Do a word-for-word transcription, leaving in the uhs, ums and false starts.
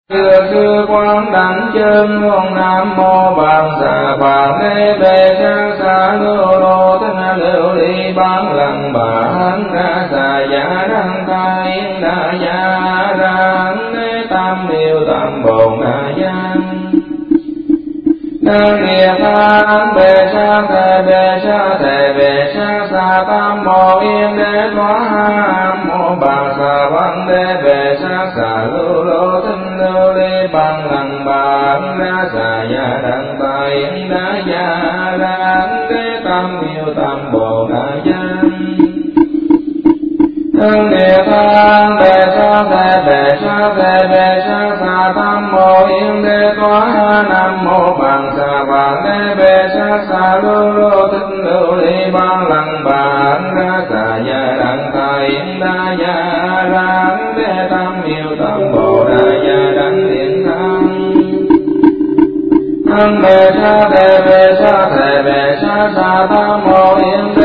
Xưa xưa quán đảnh chân ngôn nam mô bằng xà bằng đế bề sa sa lưu lô tinh lưu ly bán lần bà hân ra xà giả đăng ta yên đa gia ra đế tam điều tam bồn đa giang Nâng địa tạng bề sa thề bề sa thề bề sa sa tam mô yên đế thoá ham mô bà sa văn đế bề sa sa lưu lô tinh lưu ly bằng lần bằng ra sa ya đăng ta yên đa gia ra đế tam điều tam bồ đà giang Nâng địa tạng bề sa thề bề sa thề bề sa sa tam mô yên đế thoá nam mô bằng sa bằng đế bề sa sa lưu lô tinh lưu ly bằng lần bằng ra sa ya đăng ta yên đa gia ra đế tam điều tam bồ đà gia đăng điện thang Nâng bề sa thề bề sa thề bề sa sa tam mô yên